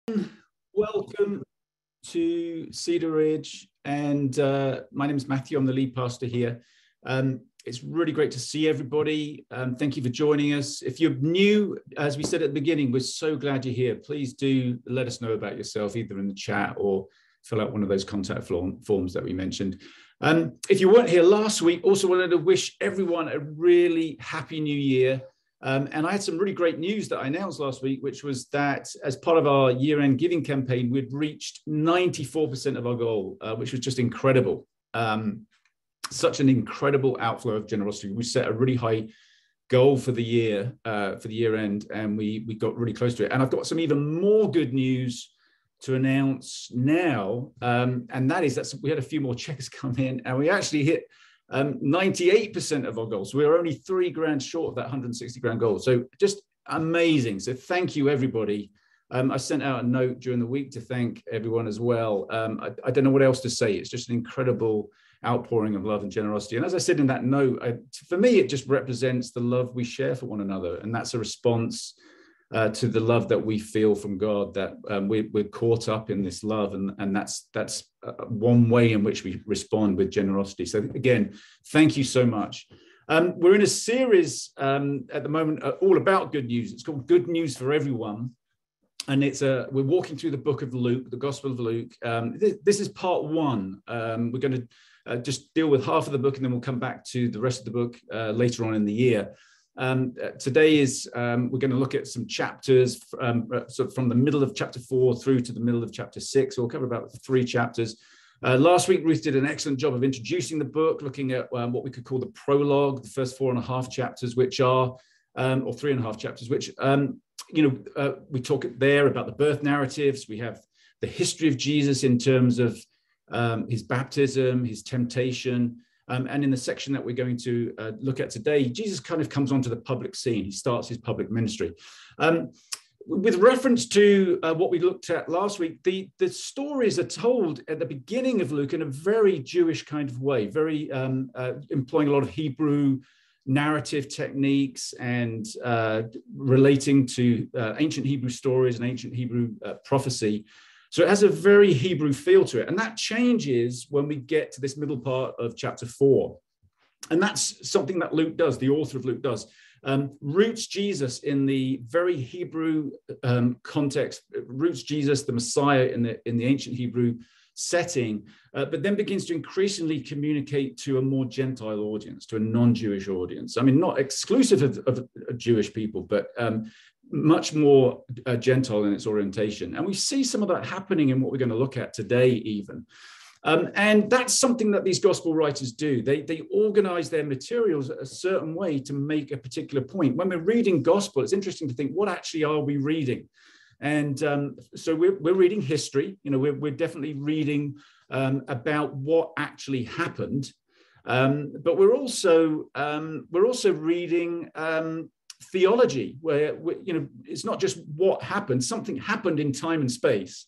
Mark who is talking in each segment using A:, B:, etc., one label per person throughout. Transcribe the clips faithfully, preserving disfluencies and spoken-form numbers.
A: Welcome to Cedar Ridge, and uh, my name is Matthew. I'm the lead pastor here. Um, it's really great to see everybody. Um, thank you for joining us. If you're new, as we said at the beginning, we're so glad you're here. Please do let us know about yourself, either in the chat or fill out one of those contact form, forms that we mentioned. Um, if you weren't here last week, also wanted to wish everyone a really happy new year. Um, and I had some really great news that I announced last week, which was that as part of our year-end giving campaign, we'd reached ninety-four percent of our goal, uh, which was just incredible. Um, such an incredible outflow of generosity. We set a really high goal for the year, uh, for the year end, and we, we got really close to it. And I've got some even more good news to announce now, um, and that is that we had a few more checks come in, and we actually hit Um, ninety-eight percent of our goals. We were only three grand short of that one hundred sixty grand goal. So just amazing. So thank you, everybody. Um, I sent out a note during the week to thank everyone as well. Um, I, I don't know what else to say. It's just an incredible outpouring of love and generosity. And as I said in that note, I, for me, it just represents the love we share for one another. And that's a response Uh, to the love that we feel from God, that um, we, we're caught up in this love, and, and that's that's uh, one way in which we respond with generosity. So again, thank you so much. Um, we're in a series um, at the moment uh, all about good news. It's called Good News for Everyone, and it's a we're walking through the book of Luke, the Gospel of Luke. Um, this, this is part one. Um, we're going to uh, just deal with half of the book, and then we'll come back to the rest of the book uh, later on in the year. Um, uh, today is, um, we're going to look at some chapters um, so from the middle of chapter four through to the middle of chapter six. So we'll cover about three chapters. Uh, last week, Ruth did an excellent job of introducing the book, looking at um, what we could call the prologue, the first four and a half chapters, which are, um, or three and a half chapters, which, um, you know, uh, we talk there about the birth narratives. We have the history of Jesus in terms of um, his baptism, his temptation. Um, and in the section that we're going to uh, look at today, Jesus kind of comes onto the public scene. He starts his public ministry. Um, with reference to uh, what we looked at last week, the, the stories are told at the beginning of Luke in a very Jewish kind of way, very um, uh, employing a lot of Hebrew narrative techniques and uh, relating to uh, ancient Hebrew stories and ancient Hebrew uh, prophecy. So it has a very Hebrew feel to it. And that changes when we get to this middle part of chapter four. And that's something that Luke does, the author of Luke does. Um, roots Jesus in the very Hebrew um, context, roots Jesus, the Messiah in the, in the ancient Hebrew setting, uh, but then begins to increasingly communicate to a more Gentile audience, to a non-Jewish audience. I mean, not exclusive of, of, of Jewish people, but um, much more uh, Gentile in its orientation. And we see some of that happening in what we're going to look at today even. Um, and that's something that these gospel writers do. They, they organize their materials a certain way to make a particular point. When we're reading gospel, it's interesting to think, what actually are we reading? And um, so we're, we're reading history. You know, we're, we're definitely reading um, about what actually happened. Um, but we're also, um, we're also reading um, theology, where, you know, it's not just what happened, something happened in time and space,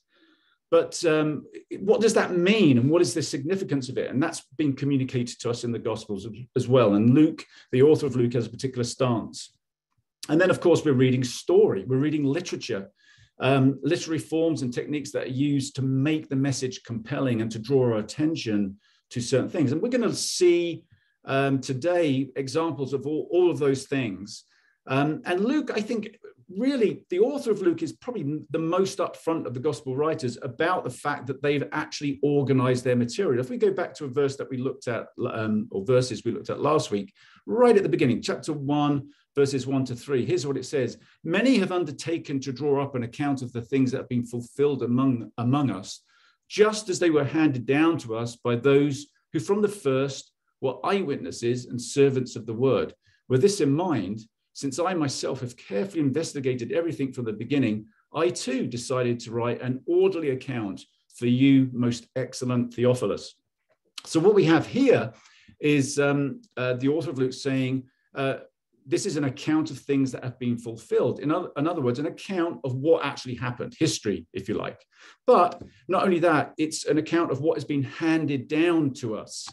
A: but um, what does that mean, and what is the significance of it? And that's been communicated to us in the Gospels as well. And Luke, the author of Luke, has a particular stance. And then, of course, we're reading story, we're reading literature, um, literary forms and techniques that are used to make the message compelling and to draw our attention to certain things. And we're going to see um, today examples of all, all of those things. Um, and Luke, I think, really, the author of Luke is probably the most upfront of the gospel writers about the fact that they've actually organized their material. If we go back to a verse that we looked at, um, or verses we looked at last week, right at the beginning, chapter one, verses one to three, here's what it says. Many have undertaken to draw up an account of the things that have been fulfilled among, among us, just as they were handed down to us by those who from the first were eyewitnesses and servants of the word. With this in mind, since I myself have carefully investigated everything from the beginning, I too decided to write an orderly account for you, most excellent Theophilus. So what we have here is um, uh, the author of Luke saying, uh, this is an account of things that have been fulfilled. In other, in other words, an account of what actually happened, history, if you like. But not only that, it's an account of what has been handed down to us.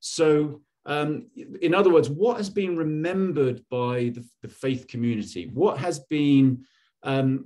A: So Um, in other words, what has been remembered by the, the faith community? What has been um,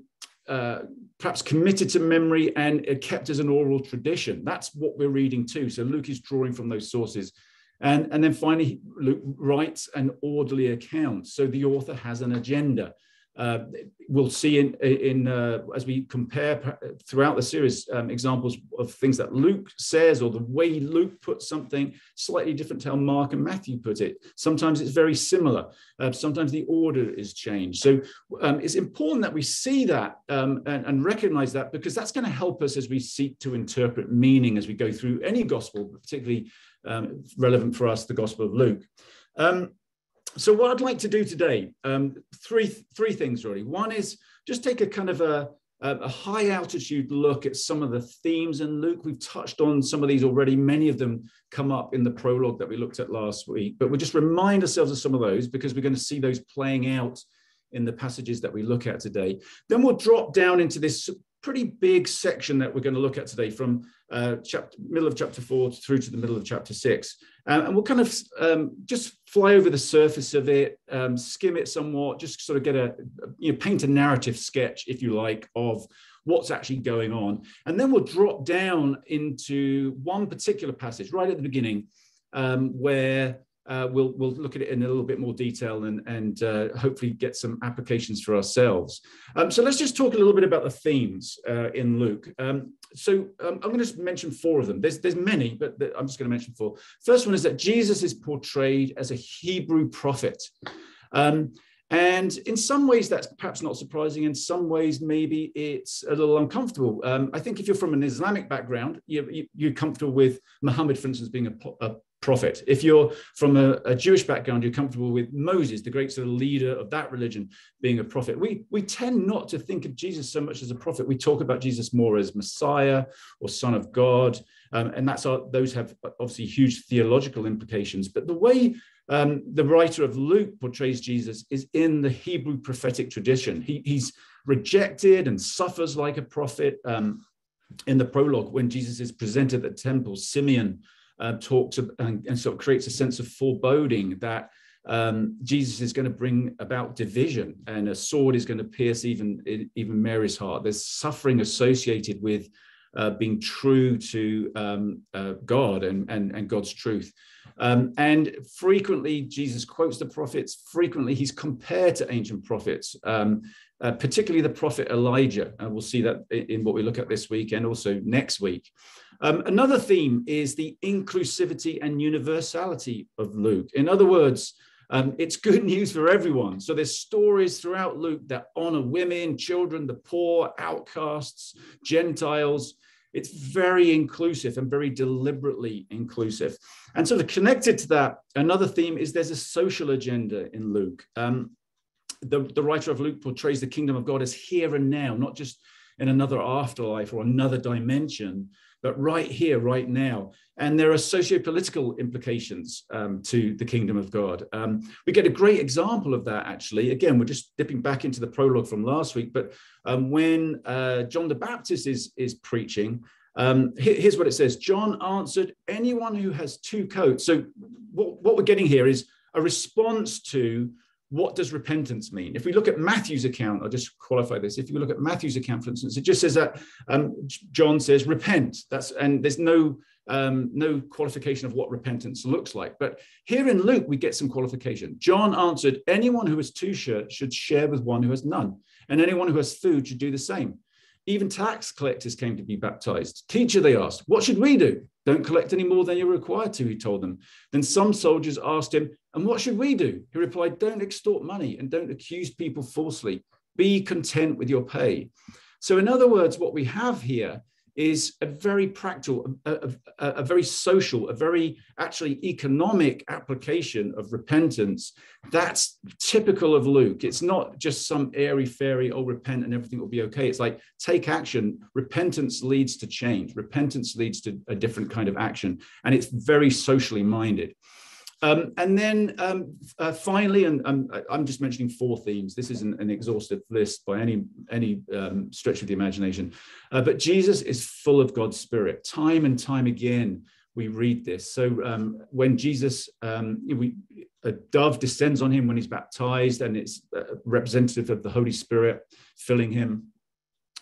A: uh, perhaps committed to memory and kept as an oral tradition. That's what we're reading too. So Luke is drawing from those sources. And, and then finally, Luke writes an orderly account. So the author has an agenda. Uh, we'll see in, in uh, as we compare throughout the series um, examples of things that Luke says, or the way Luke puts something slightly different to how Mark and Matthew put it. Sometimes it's very similar. Uh, sometimes the order is changed. So um, it's important that we see that um, and, and recognize that, because that's going to help us as we seek to interpret meaning as we go through any gospel, particularly um, relevant for us, the Gospel of Luke. Um, So what I'd like to do today, um, three three things really. One is just take a kind of a, a high altitude look at some of the themes in Luke. We've touched on some of these already. Many of them come up in the prologue that we looked at last week, but we'll just remind ourselves of some of those, because we're going to see those playing out in the passages that we look at today. Then we'll drop down into this pretty big section that we're going to look at today, from uh, chapter, middle of chapter four through to the middle of chapter six. Uh, and we'll kind of um, just fly over the surface of it, um, skim it somewhat, just sort of get a, you know, paint a narrative sketch, if you like, of what's actually going on. And then we'll drop down into one particular passage right at the beginning, um, where Uh, we'll, we'll look at it in a little bit more detail and, and uh, hopefully get some applications for ourselves. Um, so let's just talk a little bit about the themes uh, in Luke. Um, so um, I'm going to just mention four of them. There's, there's many, but I'm just going to mention four. First one is that Jesus is portrayed as a Hebrew prophet. Um, and in some ways, that's perhaps not surprising. In some ways, maybe it's a little uncomfortable. Um, I think if you're from an Islamic background, you, you, you're comfortable with Muhammad, for instance, being a, a prophet. If you're from a, a Jewish background, you're comfortable with Moses, the great sort of leader of that religion, being a prophet. We, we tend not to think of Jesus so much as a prophet. We talk about Jesus more as Messiah or Son of God. Um, and that's our, those have obviously huge theological implications. But the way um, the writer of Luke portrays Jesus is in the Hebrew prophetic tradition. He, he's rejected and suffers like a prophet. Um, in the prologue, when Jesus is presented at the temple, Simeon Uh, talks of, and, and sort of creates a sense of foreboding that um, Jesus is going to bring about division, and a sword is going to pierce even, even Mary's heart. There's suffering associated with uh, being true to um, uh, God and, and, and God's truth. Um, and frequently, Jesus quotes the prophets. Frequently, he's compared to ancient prophets, um, uh, particularly the prophet Elijah. And we'll see that in what we look at this week and also next week. Um, another theme is the inclusivity and universality of Luke. In other words, um, it's good news for everyone. So there's stories throughout Luke that honor women, children, the poor, outcasts, Gentiles. It's very inclusive and very deliberately inclusive. And sort of connected to that, another theme is there's a social agenda in Luke. Um, the, the writer of Luke portrays the kingdom of God as here and now, not just in another afterlife or another dimension, but right here, right now. And there are socio-political implications um, to the kingdom of God. Um, we get a great example of that, actually. Again, we're just dipping back into the prologue from last week, but um, when uh, John the Baptist is, is preaching, um, here's what it says. John answered, anyone who has two coats. So what, what we're getting here is a response to, what does repentance mean? If we look at Matthew's account, I'll just qualify this. If you look at Matthew's account, for instance, it just says that um, John says, repent. That's, and there's no, um, no qualification of what repentance looks like. But here in Luke, we get some qualification. John answered, anyone who has two shirts should share with one who has none. And anyone who has food should do the same. Even tax collectors came to be baptized. Teacher, they asked, what should we do? Don't collect any more than you're required to, he told them. Then some soldiers asked him, and what should we do? He replied, don't extort money and don't accuse people falsely. Be content with your pay. So in other words, what we have here is a very practical, a, a, a very social, a very actually economic application of repentance. That's typical of Luke. It's not just some airy-fairy, oh, repent and everything will be okay. It's like, take action. Repentance leads to change. Repentance leads to a different kind of action. And it's very socially minded. Um, and then um, uh, finally, and um, I'm just mentioning four themes. This isn't an exhaustive list by any, any um, stretch of the imagination. Uh, but Jesus is full of God's Spirit. Time and time again, we read this. So um, when Jesus, um, we, a dove descends on him when he's baptized, and it's uh, representative of the Holy Spirit filling him.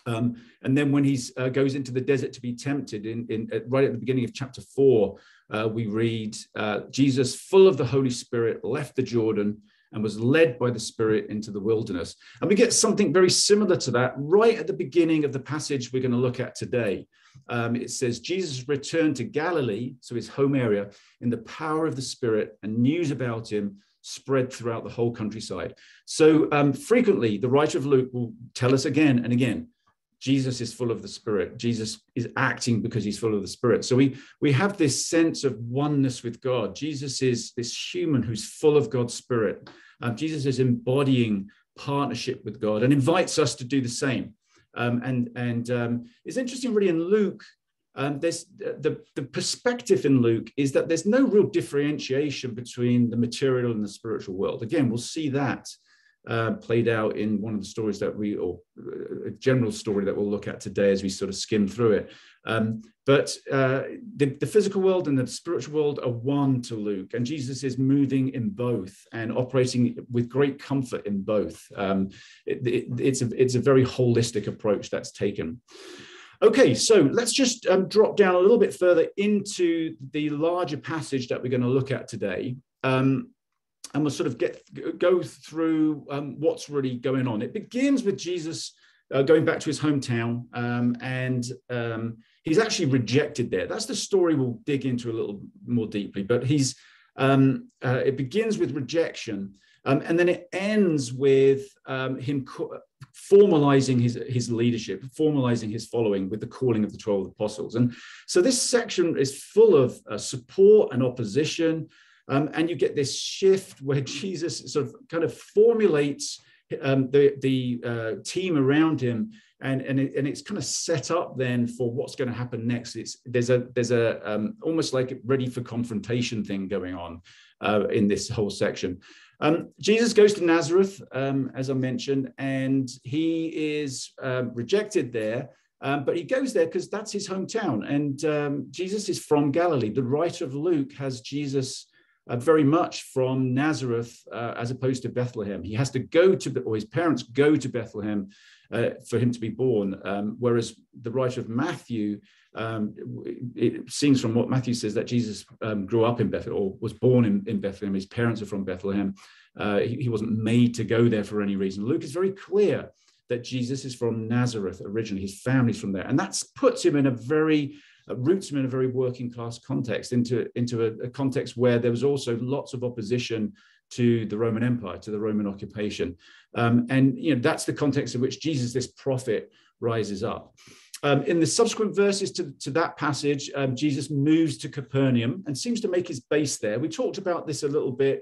A: Um, and then when he uh, goes into the desert to be tempted, in, in uh, right at the beginning of chapter four, uh, we read, uh, Jesus, full of the Holy Spirit, left the Jordan and was led by the Spirit into the wilderness. And we get something very similar to that right at the beginning of the passage we're going to look at today. Um, it says, Jesus returned to Galilee, so his home area, in the power of the Spirit, and news about him spread throughout the whole countryside. So um, frequently, the writer of Luke will tell us again and again, Jesus is full of the Spirit. Jesus is acting because he's full of the Spirit. So we, we have this sense of oneness with God. Jesus is this human who's full of God's Spirit. Um, Jesus is embodying partnership with God and invites us to do the same. Um, and and um, it's interesting, really, in Luke, um, there's the, the perspective in Luke is that there's no real differentiation between the material and the spiritual world. Again, we'll see that uh, played out in one of the stories that we, or a general story that we'll look at today as we sort of skim through it. Um, but uh, the, the physical world and the spiritual world are one to Luke, and Jesus is moving in both and operating with great comfort in both. Um, it, it, it's, a, it's a very holistic approach that's taken. Okay, so let's just um, drop down a little bit further into the larger passage that we're going to look at today. Um, and we'll sort of get go through um, what's really going on. It begins with Jesus uh, going back to his hometown, um, and um, he's actually rejected there. That's the story we'll dig into a little more deeply, but he's um, uh, it begins with rejection, um, and then it ends with um, him formalizing his, his leadership, formalizing his following with the calling of the twelve apostles. And so this section is full of uh, support and opposition. Um, and you get this shift where Jesus sort of kind of formulates um, the, the uh, team around him, and, and, it, and it's kind of set up then for what's going to happen next. It's, there's a, there's a um, almost like a ready for confrontation thing going on uh, in this whole section. Um, Jesus goes to Nazareth, um, as I mentioned, and he is um, rejected there. Um, but he goes there because that's his hometown. And um, Jesus is from Galilee. The writer of Luke has Jesus Uh, very much from Nazareth uh, as opposed to Bethlehem. He has to go to, or his parents go to Bethlehem uh, for him to be born. Um, whereas the writer of Matthew, um, it seems from what Matthew says that Jesus um, grew up in Bethlehem or was born in, in Bethlehem. His parents are from Bethlehem. Uh, he, he wasn't made to go there for any reason. Luke is very clear that Jesus is from Nazareth originally. His family's from there. And that puts him in a very Uh, roots him in a very working class context, into, into a, a context where there was also lots of opposition to the Roman Empire, to the Roman occupation. Um, and you know that's the context in which Jesus, this prophet, rises up. Um, in the subsequent verses to, to that passage, um, Jesus moves to Capernaum and seems to make his base there. We talked about this a little bit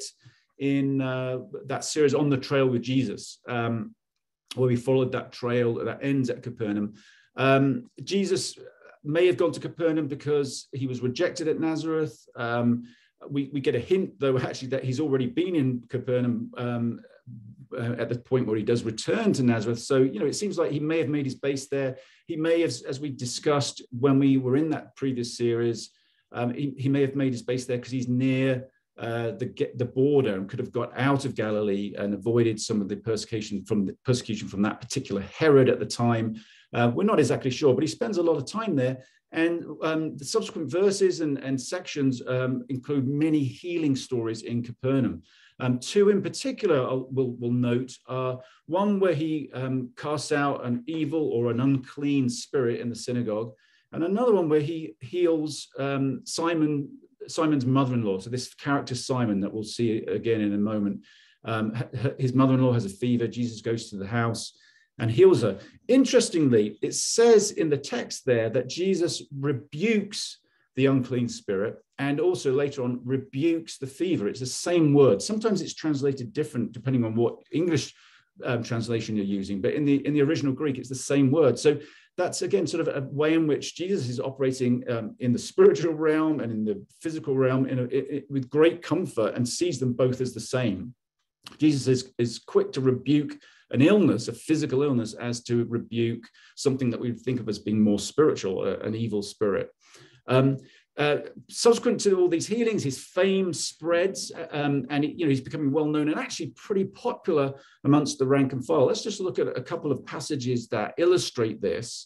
A: in uh, that series On the Trail with Jesus, um, where we followed that trail that ends at Capernaum. Um, Jesus may have gone to Capernaum because he was rejected at Nazareth. Um, we, we get a hint, though, actually, that he's already been in Capernaum um, uh, at the point where he does return to Nazareth. So, you know, it seems like he may have made his base there. He may have, as we discussed when we were in that previous series, um, he, he may have made his base there because he's near uh, the the border and could have got out of Galilee and avoided some of the persecution from the persecution from that particular Herod at the time. Uh, we're not exactly sure, but he spends a lot of time there. And um, the subsequent verses and, and sections um, include many healing stories in Capernaum. Um, two in particular I'll, we'll, we'll note are one where he um, casts out an evil or an unclean spirit in the synagogue, and another one where he heals um, Simon, Simon's mother-in-law. So this character Simon that we'll see again in a moment, um, his mother-in-law has a fever. Jesus goes to the house and heals her. Interestingly, it says in the text there that Jesus rebukes the unclean spirit and also later on rebukes the fever. It's the same word. Sometimes it's translated different depending on what English um, translation you're using, but in the in the original Greek, it's the same word. So that's, again, sort of a way in which Jesus is operating um, in the spiritual realm and in the physical realm in a, it, it, with great comfort and sees them both as the same. Jesus is, is quick to rebuke an illness, a physical illness, as to rebuke something that we think of as being more spiritual, uh, an evil spirit. Um, uh, subsequent to all these healings, his fame spreads, um, and you know he's becoming well known and actually pretty popular amongst the rank and file. Let's just look at a couple of passages that illustrate this.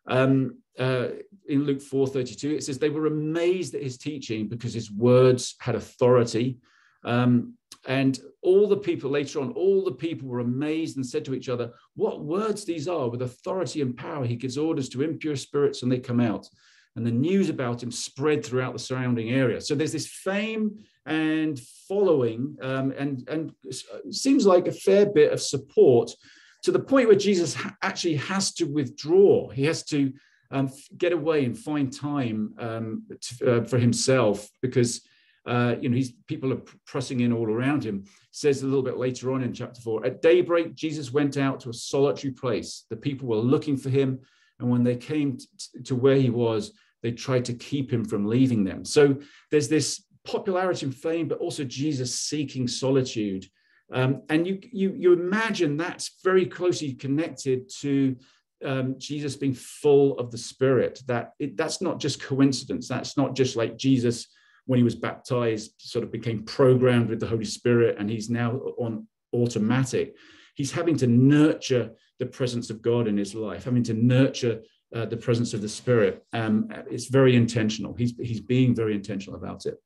A: Um, uh, in Luke four thirty-two, it says, they were amazed at his teaching because his words had authority. Um, and all the people later on, all the people were amazed and said to each other, what words these are! With authority and power, he gives orders to impure spirits and they come out. And the news about him spread throughout the surrounding area. So there's this fame and following, um, and, and it seems like a fair bit of support, to the point where Jesus ha- actually has to withdraw. He has to um, get away and find time um, to, uh, for himself, because uh, you know he's people are pressing in all around him. It says a little bit later on in chapter four, at daybreak, Jesus went out to a solitary place. The people were looking for him, and when they came t- to where he was, they tried to keep him from leaving them. So there's this popularity and fame, but also Jesus seeking solitude. Um, and you, you, you imagine that's very closely connected to um, Jesus being full of the Spirit. That it, that's not just coincidence. That's not just like Jesus, when he was baptized, sort of became programmed with the Holy Spirit, and he's now on automatic. He's having to nurture the presence of God in his life, having to nurture uh, the presence of the Spirit. Um, it's very intentional. He's, he's being very intentional about it.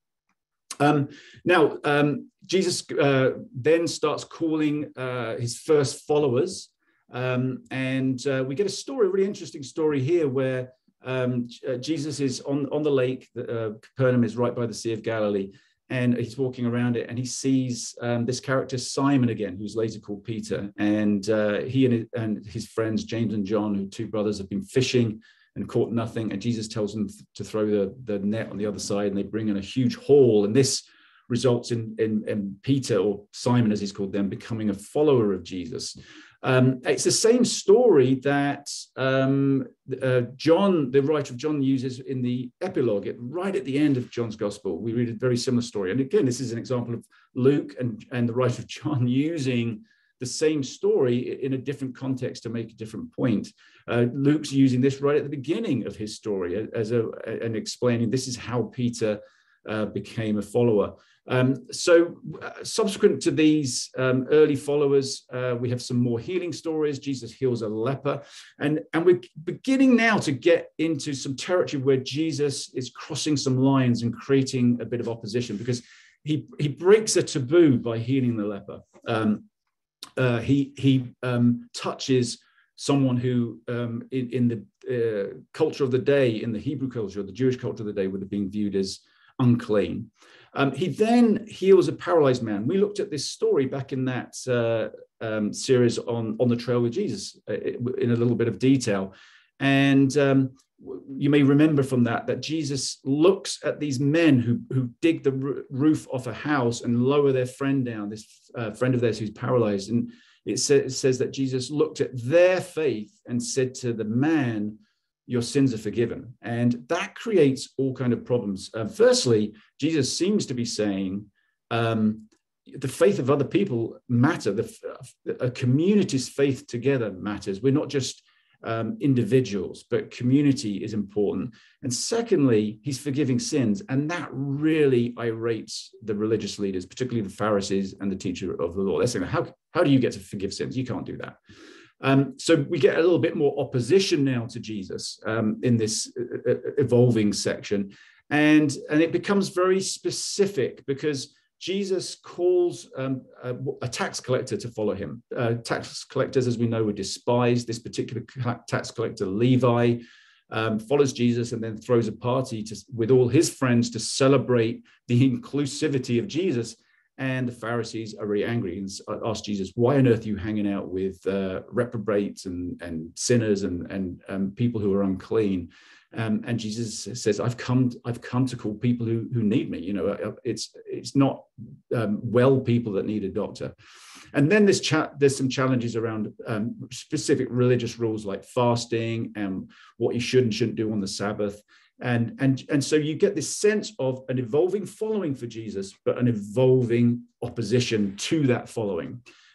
A: Um, now, um, Jesus uh, then starts calling uh, his first followers, um, and uh, we get a story, a really interesting story here, where um, uh, Jesus is on, on the lake. Uh, Capernaum is right by the Sea of Galilee, and he's walking around it, and he sees um, this character Simon again, who's later called Peter, and uh, he and his, and his friends James and John, who two brothers, have been fishing and caught nothing, and Jesus tells them to throw the, the net on the other side, and they bring in a huge haul, and this results in, in, in Peter, or Simon as he's called then, becoming a follower of Jesus. Um, it's the same story that um, uh, John, the writer of John, uses in the epilogue. It, right at the end of John's Gospel, we read a very similar story. And again, this is an example of Luke and, and the writer of John using the same story in a different context to make a different point. Uh, Luke's using this right at the beginning of his story as a, and explaining this is how Peter uh, became a follower. Um, so uh, subsequent to these um, early followers, uh, we have some more healing stories. Jesus heals a leper, and, and we're beginning now to get into some territory where Jesus is crossing some lines and creating a bit of opposition, because he, he breaks a taboo by healing the leper. Um, Uh, he he um, touches someone who, um, in, in the uh, culture of the day, in the Hebrew culture, the Jewish culture of the day, would have been viewed as unclean. Um, he then heals a paralyzed man. We looked at this story back in that uh, um, series on, on the Trail with Jesus uh, in a little bit of detail. And um, you may remember from that, that Jesus looks at these men who, who dig the roof off a house and lower their friend down, this uh, friend of theirs who's paralyzed. And it, sa- it says that Jesus looked at their faith and said to the man, your sins are forgiven. And that creates all kind of problems. Uh, firstly, Jesus seems to be saying um, the faith of other people matter. The, a community's faith together matters. We're not just Um, individuals, but community is important. And secondly, he's forgiving sins, and that really irates the religious leaders, particularly the Pharisees and the teacher of the law. They're saying, how, how do you get to forgive sins? You can't do that. Um, so we get a little bit more opposition now to Jesus um, in this uh, evolving section, and, and it becomes very specific, because Jesus calls um, a, a tax collector to follow him. Uh, tax collectors, as we know, were despised. This particular tax collector, Levi, um, follows Jesus and then throws a party to, with all his friends to celebrate the inclusivity of Jesus. And the Pharisees are really angry and ask Jesus, why on earth are you hanging out with uh, reprobates and, and sinners and, and um, people who are unclean? Um, and Jesus says, I've come, I've come to call people who, who need me. You know, it's, it's not um, well people that need a doctor. And then there's, cha- there's some challenges around um, specific religious rules like fasting and what you should and shouldn't do on the Sabbath. And, and, and so you get this sense of an evolving following for Jesus, but an evolving opposition to that following.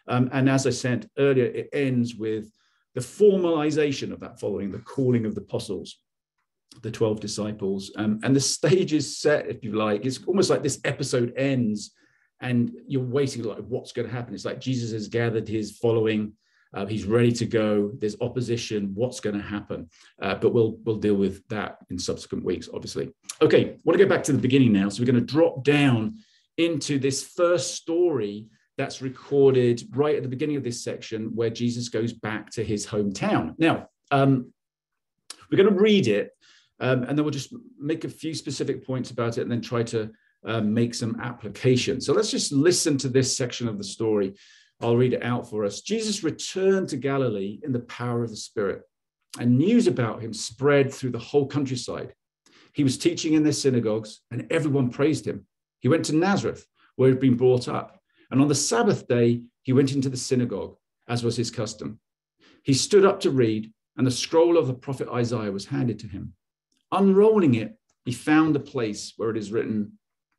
A: Um, and as I said earlier, it ends with the formalization of that following, the calling of the apostles, the twelve disciples. Um, and the stage is set, if you like. It's almost like this episode ends and you're waiting, like, what's going to happen? It's like Jesus has gathered his following. Uh, he's ready to go. There's opposition. What's going to happen? Uh, but we'll we'll deal with that in subsequent weeks, obviously. Okay, I want to go back to the beginning now. So we're going to drop down into this first story that's recorded right at the beginning of this section, where Jesus goes back to his hometown. Now, um, we're going to read it, um, and then we'll just make a few specific points about it, and then try to uh, make some application. So let's just listen to this section of the story. I'll read it out for us. Jesus returned to Galilee in the power of the Spirit, and news about him spread through the whole countryside. He was teaching in their synagogues, and everyone praised him. He went to Nazareth, where he'd been brought up, and on the Sabbath day, he went into the synagogue, as was his custom. He stood up to read, and the scroll of the prophet Isaiah was handed to him. Unrolling it, he found the place where it is written,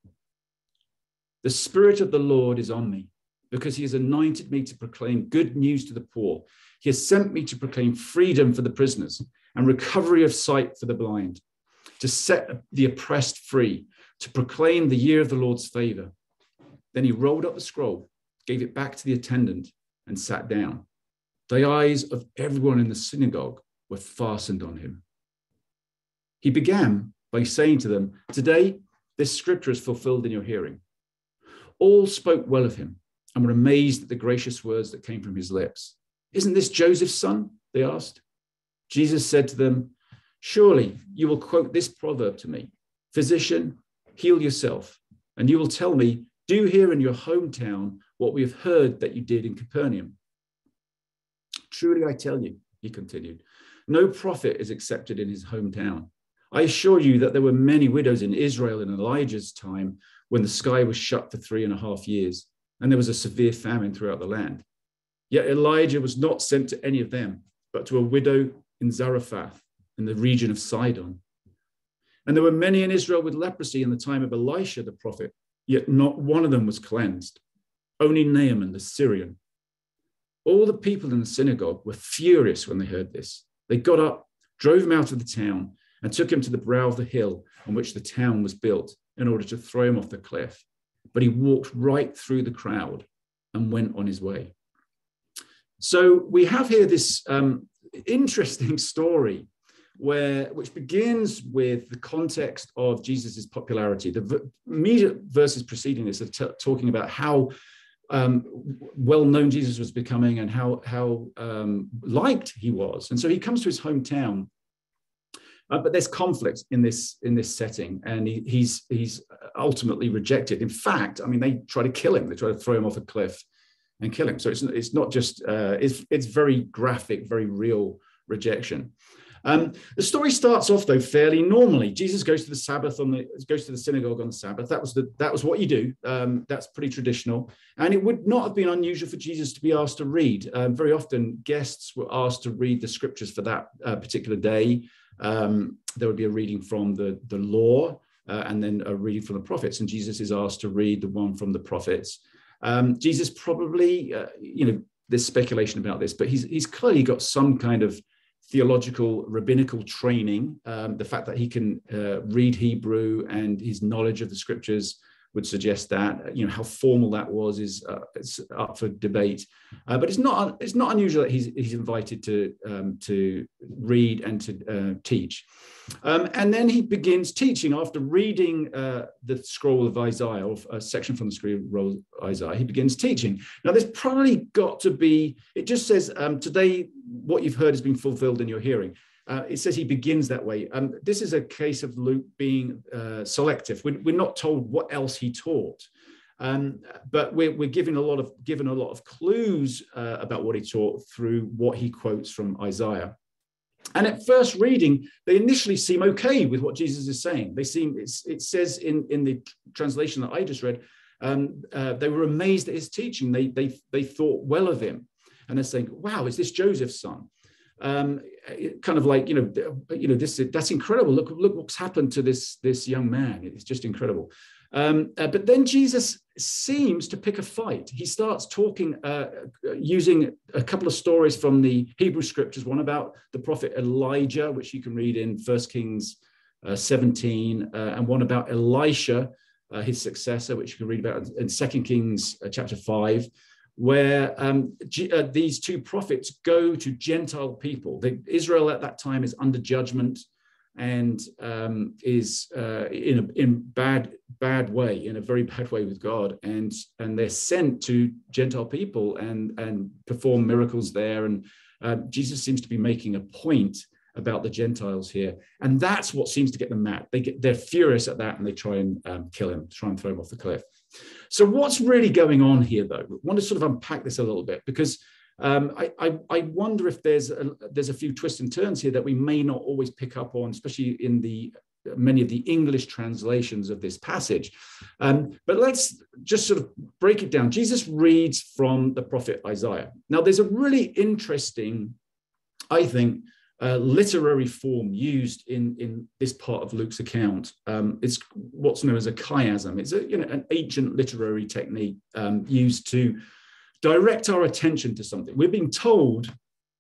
A: "The Spirit of the Lord is on me, because he has anointed me to proclaim good news to the poor. He has sent me to proclaim freedom for the prisoners and recovery of sight for the blind, to set the oppressed free, to proclaim the year of the Lord's favor." Then he rolled up the scroll, gave it back to the attendant, and sat down. The eyes of everyone in the synagogue were fastened on him. He began by saying to them, "Today, this scripture is fulfilled in your hearing." All spoke well of him and were amazed at the gracious words that came from his lips. "Isn't this Joseph's son?" they asked. Jesus said to them, "Surely you will quote this proverb to me, 'Physician, heal yourself,' and you will tell me, 'Do here in your hometown what we have heard that you did in Capernaum.' Truly I tell you," he continued, "no prophet is accepted in his hometown. I assure you that there were many widows in Israel in Elijah's time, when the sky was shut for three and a half years, and there was a severe famine throughout the land. Yet Elijah was not sent to any of them, but to a widow in Zarephath, in the region of Sidon. And there were many in Israel with leprosy in the time of Elisha the prophet, yet not one of them was cleansed, only Naaman the Syrian." All the people in the synagogue were furious when they heard this. They got up, drove him out of the town, and took him to the brow of the hill on which the town was built, in order to throw him off the cliff. But he walked right through the crowd and went on his way. So we have here this um, interesting story where, which begins with the context of Jesus's popularity. The v- immediate verses preceding this are t- talking about how um, well-known Jesus was becoming and how, how um, liked he was. And so he comes to his hometown. Uh, but there's conflict in this in this setting, and he, he's he's ultimately rejected. In fact, I mean, they try to kill him. They try to throw him off a cliff and kill him. So it's it's not just uh, it's it's very graphic, very real rejection. Um, the story starts off though fairly normally. Jesus goes to the Sabbath on the goes to the synagogue on the Sabbath. That was the that was what you do. Um, that's pretty traditional, and it would not have been unusual for Jesus to be asked to read. Um, very often, guests were asked to read the scriptures for that uh, particular day. Um, there would be a reading from the, the law uh, and then a reading from the prophets. And Jesus is asked to read the one from the prophets. Um, Jesus probably, uh, you know, there's speculation about this, but he's, he's clearly got some kind of theological, rabbinical training. Um, the fact that he can uh, read Hebrew and his knowledge of the scriptures would suggest that. You know, how formal that was is uh, it's up for debate, uh, but it's not it's not unusual that he's he's invited to um, to read and to uh, teach, um, and then he begins teaching after reading uh, the scroll of Isaiah, or a section from the scroll of Isaiah. He begins teaching. Now, there's probably got to be. It just says um, today what you've heard has been fulfilled in your hearing. Uh, it says he begins that way. Um, this is a case of Luke being uh, selective. We're, we're not told what else he taught, um, but we're, we're given a lot of given a lot of clues uh, about what he taught through what he quotes from Isaiah. And at first reading, they initially seem okay with what Jesus is saying. They seem it's, it says in in the translation that I just read, um, uh, they were amazed at his teaching. They they they thought well of him, and they're saying, "Wow, is this Joseph's son?" Um, kind of like, you know, you know, this that's incredible. Look, look what's happened to this this young man. It's just incredible. Um, uh, but then Jesus seems to pick a fight. He starts talking, uh, using a couple of stories from the Hebrew scriptures, one about the prophet Elijah, which you can read in First Kings uh, seventeen, uh, and one about Elisha, uh, his successor, which you can read about in Second Kings uh, chapter five, where um, G- uh, these two prophets go to Gentile people. The, Israel at that time is under judgment and um, is uh, in a in bad bad way, in a very bad way with God, and and they're sent to Gentile people and and perform miracles there. And uh, Jesus seems to be making a point about the Gentiles here, and that's what seems to get them mad. They get they're furious at that, and they try and um, kill him, try and throw him off the cliff. So what's really going on here, though? I want to sort of unpack this a little bit, because Um, I, I, I wonder if there's a, there's a few twists and turns here that we may not always pick up on, especially in the many of the English translations of this passage. Um, but let's just sort of break it down. Jesus reads from the prophet Isaiah. Now, there's a really interesting, I think, uh, literary form used in, in this part of Luke's account. Um, it's what's known as a chiasm. It's a, you know, an ancient literary technique um, used to direct our attention to something. We're being told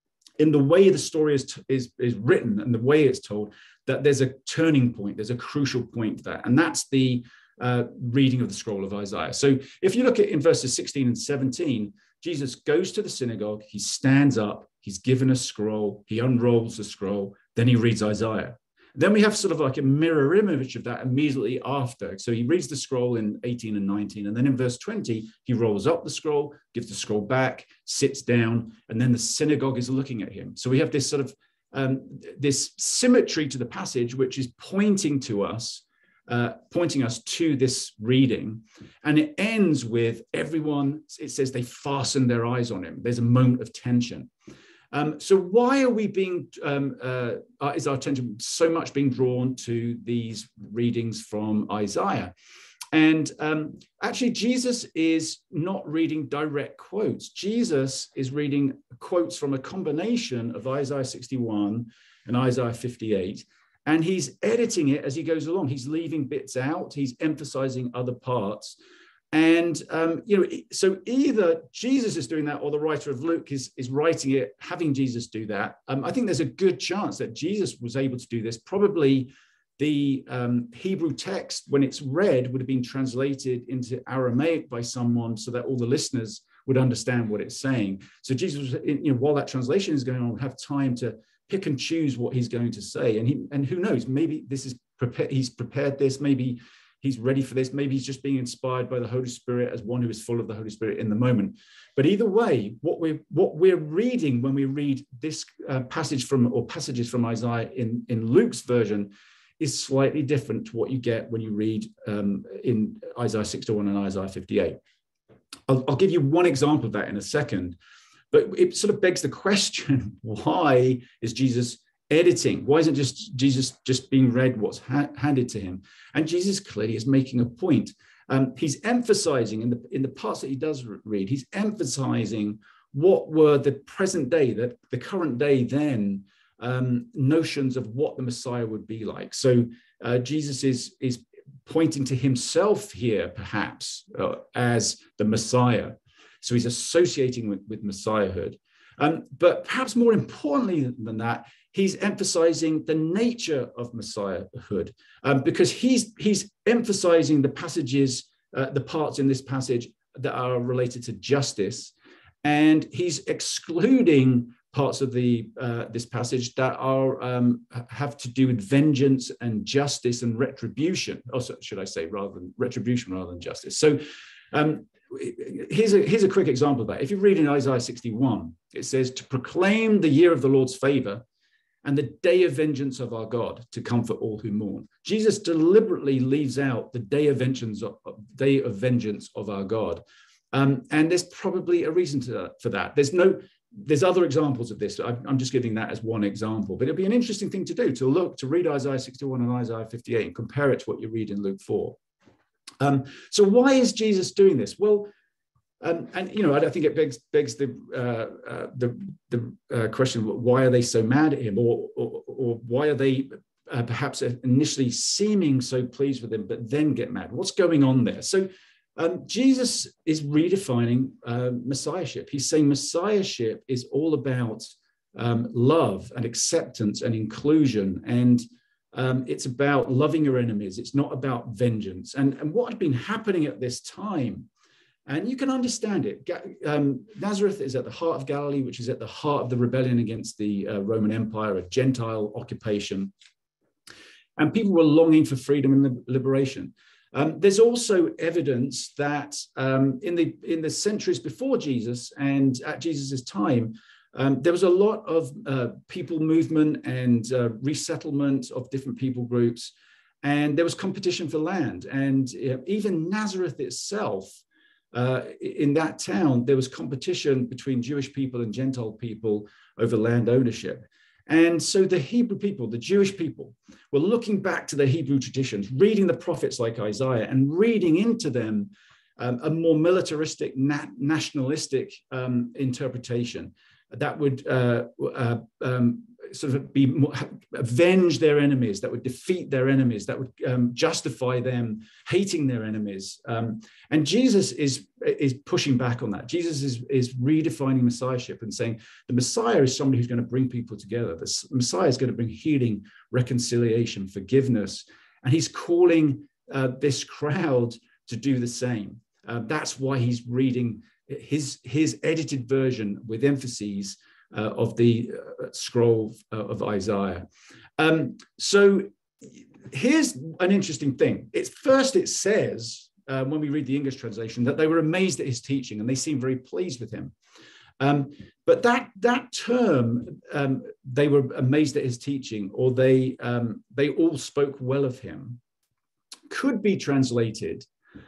A: in the way the story is, is, is written and the way it's told that there's a turning point, there's a crucial point there. And that's the uh, reading of the scroll of Isaiah. So if you look at in verses sixteen and seventeen, Jesus goes to the synagogue, he stands up, he's given a scroll, he unrolls the scroll, then he reads Isaiah. Then we have sort of like a mirror image of that immediately after. So he reads the scroll in eighteen and nineteen, and then in verse twenty, he rolls up the scroll, gives the scroll back, sits down, and then the synagogue is looking at him. So we have this sort of um, this symmetry to the passage, which is pointing to us, uh, pointing us to this reading. And it ends with everyone, it says they fasten their eyes on him. There's a moment of tension. Um, so why are we being, um, uh, is our attention so much being drawn to these readings from Isaiah? And um, actually, Jesus is not reading direct quotes. Jesus is reading quotes from a combination of Isaiah sixty-one and Isaiah fifty-eight, and he's editing it as he goes along. He's leaving bits out, he's emphasizing other parts. And, um, you know, so either Jesus is doing that or the writer of Luke is, is writing it, having Jesus do that. Um, I think there's a good chance that Jesus was able to do this. Probably the um, Hebrew text, when it's read, would have been translated into Aramaic by someone so that all the listeners would understand what it's saying. So Jesus, was, you know, while that translation is going on, would have time to pick and choose what he's going to say. And he, and who knows, maybe this is prepared, he's prepared this, maybe he's ready for this. Maybe he's just being inspired by the Holy Spirit as one who is full of the Holy Spirit in the moment. But either way, what we're, what we're reading when we read this uh, passage from, or passages from Isaiah in, in Luke's version, is slightly different to what you get when you read um, in Isaiah sixty-one and Isaiah fifty-eight. I'll, I'll give you one example of that in a second, but it sort of begs the question, why is Jesus editing? Why isn't just Jesus just being read what's ha- handed to him? And Jesus clearly is making a point. Um, he's emphasizing in the in the parts that he does read, he's emphasizing what were the present day, that the current day then, um, notions of what the Messiah would be like. So uh, Jesus is is pointing to himself here, perhaps, uh, as the Messiah. So he's associating with, with Messiahhood. Um, but perhaps more importantly than that, he's emphasizing the nature of Messiahhood, um, because he's he's emphasizing the passages, uh, the parts in this passage that are related to justice, and he's excluding parts of the uh, this passage that are um, have to do with vengeance and justice and retribution. Or should I say, rather than retribution rather than justice. So. Um, Here's a, here's a quick example of that. If you read in Isaiah sixty-one, it says, to proclaim the year of the Lord's favor and the day of vengeance of our God, to comfort all who mourn. Jesus deliberately leaves out the day of vengeance of, day of vengeance of our God. Um, and there's probably a reason to, for that. There's no, there's other examples of this. I'm, I'm just giving that as one example, but it'll be an interesting thing to do, to look, to read Isaiah sixty-one and Isaiah fifty-eight and compare it to what you read in Luke four. Um, so why is Jesus doing this? Well, um, and you know, I, I think it begs begs the uh, uh, the the uh, question: why are they so mad at him, or or, or why are they uh, perhaps initially seeming so pleased with him, but then get mad? What's going on there? So um, Jesus is redefining uh, messiahship. He's saying messiahship is all about um, love and acceptance and inclusion, and um, it's about loving your enemies. It's not about vengeance. And, and what had been happening at this time, and you can understand it. Um, Nazareth is at the heart of Galilee, which is at the heart of the rebellion against the uh, Roman Empire, a Gentile occupation. And people were longing for freedom and liberation. Um, there's also evidence that um, in the in the centuries before Jesus and at Jesus's time, um, there was a lot of uh, people movement and uh, resettlement of different people groups, and there was competition for land. And uh, even Nazareth itself, uh, in that town, there was competition between Jewish people and Gentile people over land ownership. And so the Hebrew people, the Jewish people, were looking back to their Hebrew traditions, reading the prophets like Isaiah and reading into them um, a more militaristic, nat nationalistic um, interpretation that would uh, uh, um, sort of be more, avenge their enemies, that would defeat their enemies, that would um, justify them hating their enemies. Um, and Jesus is, is pushing back on that. Jesus is, is redefining messiahship and saying the Messiah is somebody who's going to bring people together. The Messiah is going to bring healing, reconciliation, forgiveness. And he's calling uh, this crowd to do the same. Uh, that's why he's reading his, his edited version with emphases Uh, of the uh, scroll uh, of Isaiah. Um, so here's an interesting thing. It's first, it says, uh, when we read the English translation, that they were amazed at his teaching and they seemed very pleased with him. Um, but that, that term, um, they were amazed at his teaching, or they, um, they all spoke well of him, could be translated,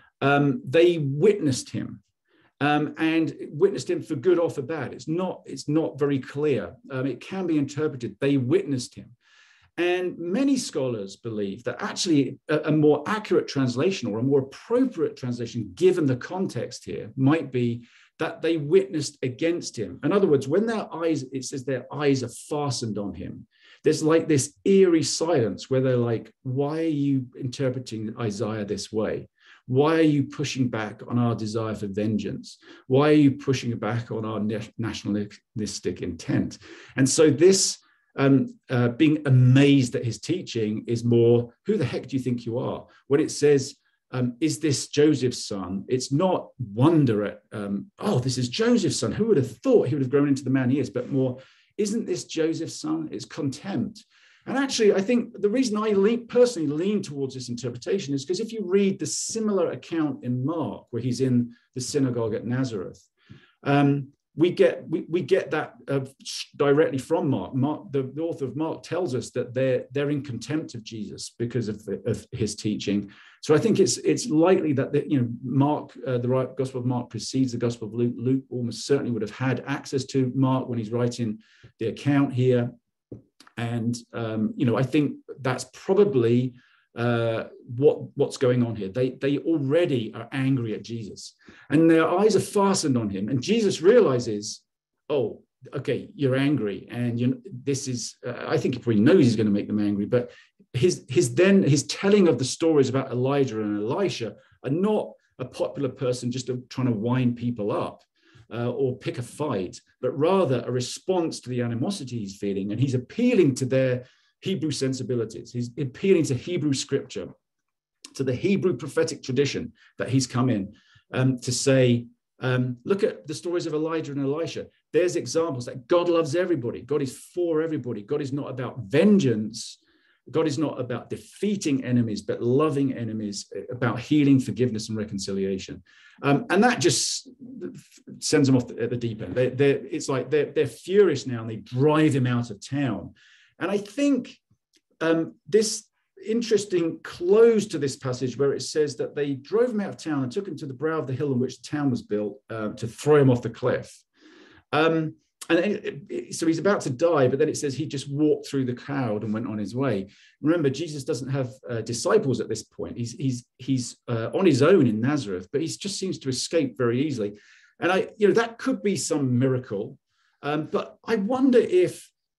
A: um, they witnessed him. Um, and witnessed him for good or for bad. It's not, it's not very clear. Um, it can be interpreted. They witnessed him. And many scholars believe that actually a, a more accurate translation, or a more appropriate translation, given the context here, might be that they witnessed against him. In other words, when their eyes, it says their eyes are fastened on him, there's like this eerie silence where they're like, why are you interpreting Isaiah this way? Why are you pushing back on our desire for vengeance? Why are you pushing back on our nationalistic intent? And so this um, uh, being amazed at his teaching is more, who the heck do you think you are? When it says, um, is this Joseph's son? It's not wonder at, um, oh, this is Joseph's son. Who would have thought he would have grown into the man he is? But more, isn't this Joseph's son? It's contempt. And actually, I think the reason I lean, personally lean towards this interpretation is because if you read the similar account in Mark, where he's in the synagogue at Nazareth, um, we get we, we get that uh, directly from Mark. Mark, the, the author of Mark, tells us that they're they're in contempt of Jesus because of, the, of his teaching. So I think it's it's likely that the, you know Mark, uh, the right Gospel of Mark precedes the Gospel of Luke. Luke almost certainly would have had access to Mark when he's writing the account here. And, um, you know, I think that's probably uh, what, what's going on here. They, they already are angry at Jesus and their eyes are fastened on him. And Jesus realizes, oh, okay, you're angry. And you, this is, uh, I think he probably knows he's going to make them angry. But his, his then, his telling of the stories about Elijah and Elisha are not a popular person just trying to wind people up. Uh, or pick a fight, but rather a response to the animosity he's feeling. And he's appealing to their Hebrew sensibilities. He's appealing to Hebrew scripture, to the Hebrew prophetic tradition that he's come in um, to say, um, look at the stories of Elijah and Elisha. There's examples that God loves everybody. God is for everybody. God is not about vengeance. God is not about defeating enemies, but loving enemies, about healing, forgiveness, and reconciliation. Um, and that just sends them off the, at the deep end. They, they're, it's like they're, they're furious now, and they drive him out of town. And I think um, this interesting close to this passage where it says that they drove him out of town and took him to the brow of the hill on which the town was built uh, to throw him off the cliff. Um, And it, it, so he's about to die, but then it says he just walked through the crowd and went on his way. Remember, Jesus doesn't have uh, disciples at this point. He's he's he's uh, on his own in Nazareth, but he just seems to escape very easily. And I, you know, that could be some miracle. Um, but I wonder if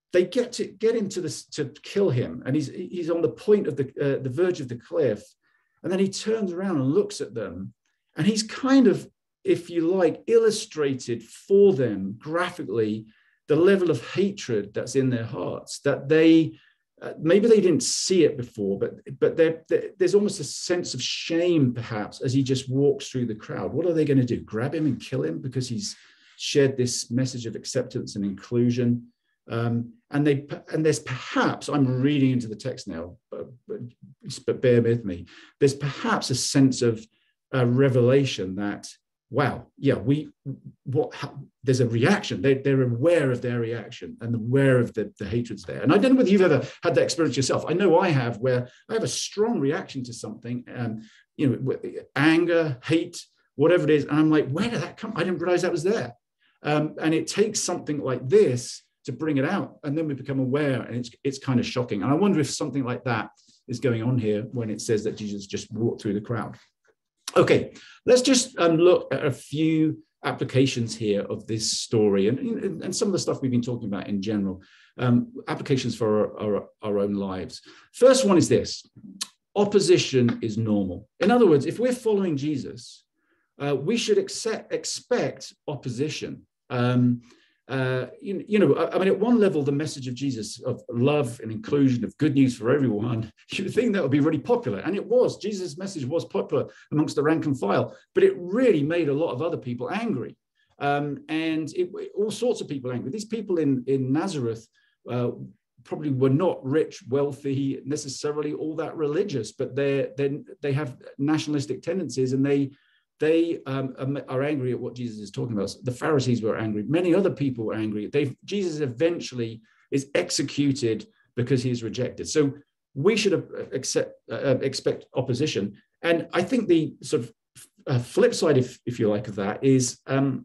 A: they get to get him to this to kill him, and he's he's on the point of the uh, the verge of the cliff, and then he turns around and looks at them, and he's kind of, if you like, illustrated for them graphically the level of hatred that's in their hearts, that they uh, maybe they didn't see it before, but but they're, they're, there's almost a sense of shame perhaps as he just walks through the crowd. What are they going to do? Grab him and kill him because he's shared this message of acceptance and inclusion? Um, and they and there's perhaps, I'm reading into the text now, but, but, but bear with me, there's perhaps a sense of uh, revelation that, wow, yeah, we what how, there's a reaction. They, they're aware of their reaction and aware of the, the hatreds there. And I don't know whether you've ever had that experience yourself. I know I have, where I have a strong reaction to something, um, you know, anger, hate, whatever it is, and I'm like, where did that come? I didn't realize that was there. Um, and it takes something like this to bring it out, and then we become aware, and it's it's kind of shocking. And I wonder if something like that is going on here when it says that Jesus just walked through the crowd. Okay, let's just um, look at a few applications here of this story, and, and some of the stuff we've been talking about in general, um, applications for our, our, our own lives. First one is this: opposition is normal. In other words, if we're following Jesus, uh, we should accept, expect opposition. Um, Uh, you, you know, I mean, at one level, the message of Jesus of love and inclusion, of good news for everyone, you would think that would be really popular. And it was. Jesus' message was popular amongst the rank and file, but it really made a lot of other people angry. Um, and it, all sorts of people angry. These people in, in Nazareth uh, probably were not rich, wealthy, necessarily all that religious, but they they have nationalistic tendencies, and they They um, are angry at what Jesus is talking about. The Pharisees were angry. Many other people were angry. They, Jesus eventually is executed because he is rejected. So we should accept, uh, expect opposition. And I think the sort of uh, flip side, if, if you like, of that is um,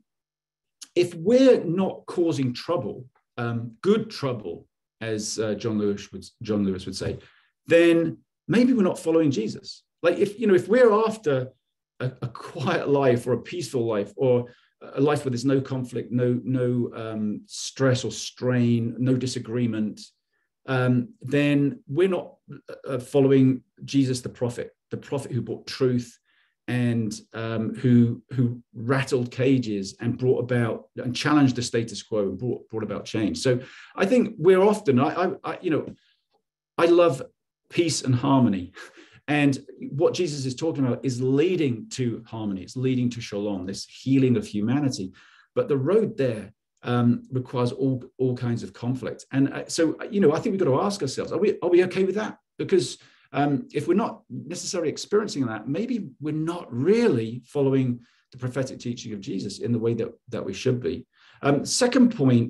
A: if we're not causing trouble, um, good trouble, as uh, John Lewis would John Lewis would say, then maybe we're not following Jesus. Like if you know if we're after A, a quiet life or a peaceful life, or a life where there's no conflict, no no um, stress or strain, no disagreement, um, then we're not uh, following Jesus, the prophet, the prophet who brought truth and um, who who rattled cages and brought about and challenged the status quo and brought brought about change. So I think we're often, I, I, I you know, I love peace and harmony. And what Jesus is talking about is leading to harmony. It's leading to shalom, this healing of humanity. But the road there um, requires all, all kinds of conflict. And uh, so, you know, I think we've got to ask ourselves, are we, are we okay with that? Because um, if we're not necessarily experiencing that, maybe we're not really following the prophetic teaching of Jesus in the way that, that we should be. Um, second point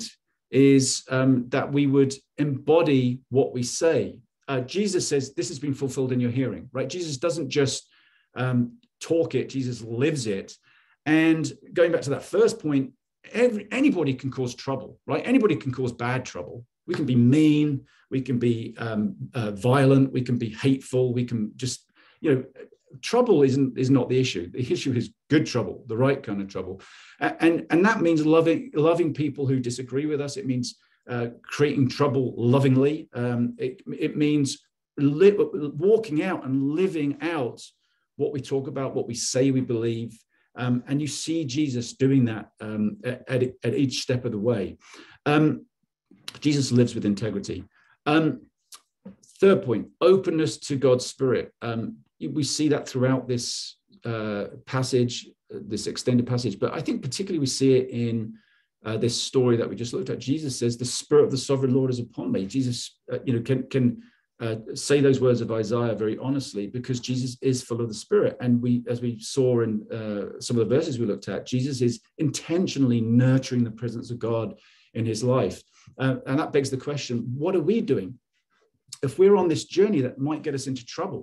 A: is um, that we would embody what we say. Uh, Jesus says, this has been fulfilled in your hearing, right? Jesus doesn't just um, talk it, Jesus lives it. And going back to that first point, every, anybody can cause trouble, right? Anybody can cause bad trouble. We can be mean, we can be um, uh, violent, we can be hateful, we can just, you know, trouble isn't is not the issue. The issue is good trouble, the right kind of trouble. And, and that means loving, loving people who disagree with us. It means Uh, creating trouble lovingly. Um, it, it means li- walking out and living out what we talk about, what we say we believe. Um, and you see Jesus doing that um, at, at each step of the way. Um, Jesus lives with integrity. Um, third point, openness to God's Spirit. Um, we see that throughout this uh, passage, this extended passage, but I think particularly we see it in Uh, this story that we just looked at. Jesus says, the Spirit of the Sovereign Lord is upon me. Jesus, uh, you know, can, can uh, say those words of Isaiah very honestly, because Jesus is full of the Spirit. And we, as we saw in uh, some of the verses we looked at, Jesus is intentionally nurturing the presence of God in his life. Uh, and that begs the question, what are we doing? If we're on this journey that might get us into trouble,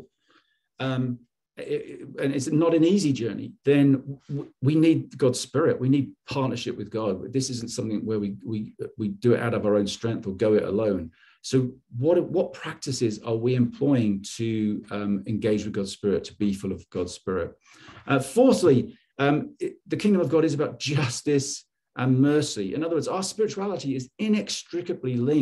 A: um, It, and it's not an easy journey, then we need God's Spirit. We need partnership with God. This isn't something where we we we do it out of our own strength or go it alone. So what what practices are we employing to um, engage with God's Spirit, to be full of God's Spirit? Uh, fourthly, um, it, the kingdom of God is about justice and mercy. In other words, our spirituality is inextricably linked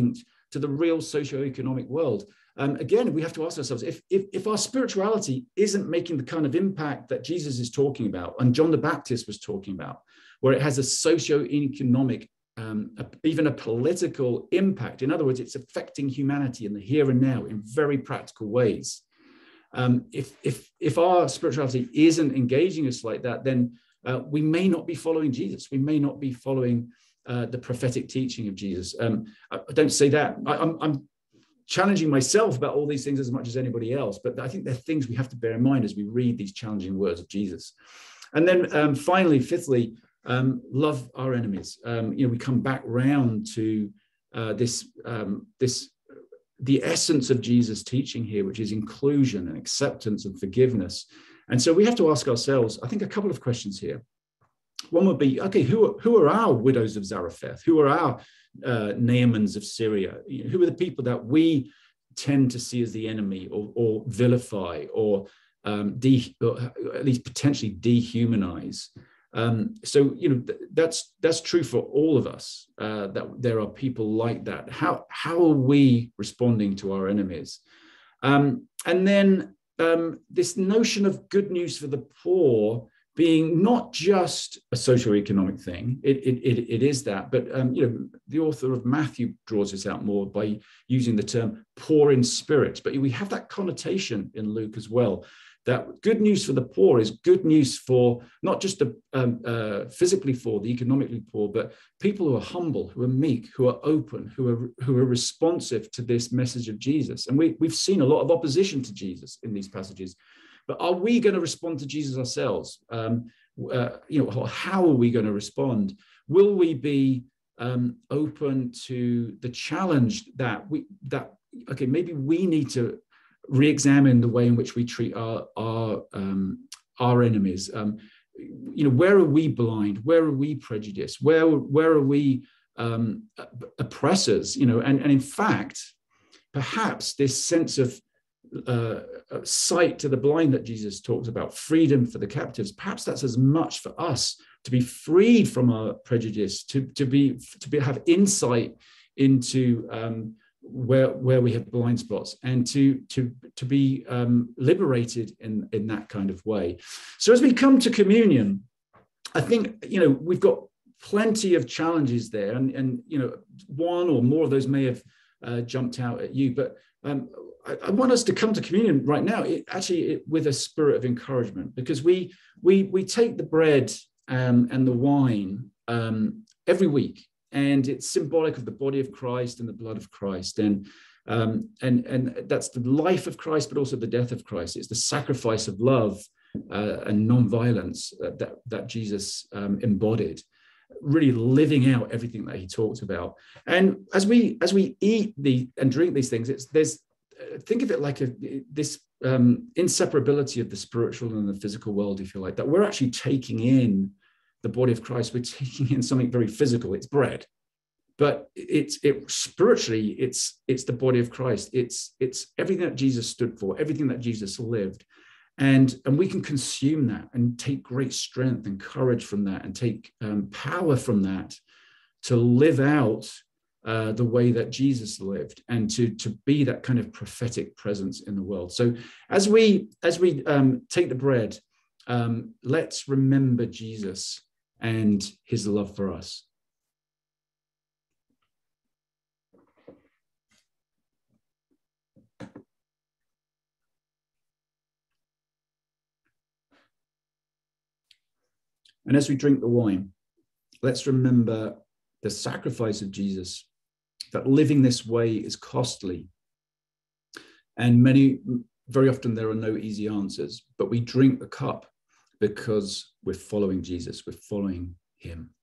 A: to the real socioeconomic world. Um, again, we have to ask ourselves, if, if, if our spirituality isn't making the kind of impact that Jesus is talking about, and John the Baptist was talking about, where it has a socioeconomic, um, a, even a political impact. In other words, it's affecting humanity in the here and now in very practical ways. Um, if, if, if our spirituality isn't engaging us like that, then uh, we may not be following Jesus. We may not be following uh, the prophetic teaching of Jesus. Um, I, I don't say that. I, I'm, I'm challenging myself about all these things as much as anybody else, but I think they're things we have to bear in mind as we read these challenging words of Jesus. And then um, finally, fifthly, um, love our enemies. Um, you know, we come back round to uh, this, um, this, the essence of Jesus' teaching here, which is inclusion and acceptance and forgiveness. And so we have to ask ourselves, I think, a couple of questions here. One would be, okay, who are, who are our widows of Zarephath? Who are our uh, Naamans of Syria? Who are the people that we tend to see as the enemy, or, or vilify, or, um, de, or at least potentially dehumanize? Um, so, you know, th that's that's true for all of us, uh, that there are people like that. How, how are we responding to our enemies? Um, and then um, this notion of good news for the poor being not just a socioeconomic thing, it, it, it, it is that, but um, you know, the author of Matthew draws this out more by using the term poor in spirit. But we have that connotation in Luke as well, that good news for the poor is good news for not just the um, uh, physically poor, the economically poor, but people who are humble, who are meek, who are open, who are who are responsive to this message of Jesus. And we, we've seen a lot of opposition to Jesus in these passages. But are we going to respond to Jesus ourselves? Um, uh, you know, how are we going to respond? Will we be um, open to the challenge that we that okay, maybe we need to re-examine the way in which we treat our our um, our enemies? Um, you know, where are we blind? Where are we prejudiced? Where where are we um, oppressors? You know, and and in fact, perhaps this sense of Uh, sight to the blind that Jesus talks about, freedom for the captives, perhaps that's as much for us to be freed from our prejudice, to, to be to be have insight into um, where where we have blind spots, and to to to be um, liberated in in that kind of way. So as we come to communion, I think, you know, we've got plenty of challenges there, and and you know, one or more of those may have uh, jumped out at you, but um, I, I want us to come to communion right now, it, actually it, with a spirit of encouragement, because we we we take the bread um, and the wine um, every week, and it's symbolic of the body of Christ and the blood of Christ, and um, and and that's the life of Christ, but also the death of Christ. It's the sacrifice of love uh, and non-violence uh, that that Jesus um, embodied, really living out everything that he talked about. And as we as we eat the and drink these things, it's there's think of it like a, this um, inseparability of the spiritual and the physical world, if you like, that we're actually taking in the body of Christ. We're taking in something very physical. It's bread, but it's it spiritually, it's it's the body of Christ. It's it's everything that Jesus stood for, everything that Jesus lived. And, and we can consume that and take great strength and courage from that, and take um, power from that to live out Uh, the way that Jesus lived, and to to be that kind of prophetic presence in the world. So as we as we um, take the bread, um, let's remember Jesus and his love for us. And as we drink the wine, let's remember the sacrifice of Jesus, that living this way is costly. And many, very often there are no easy answers, but we drink the cup because we're following Jesus, we're following him.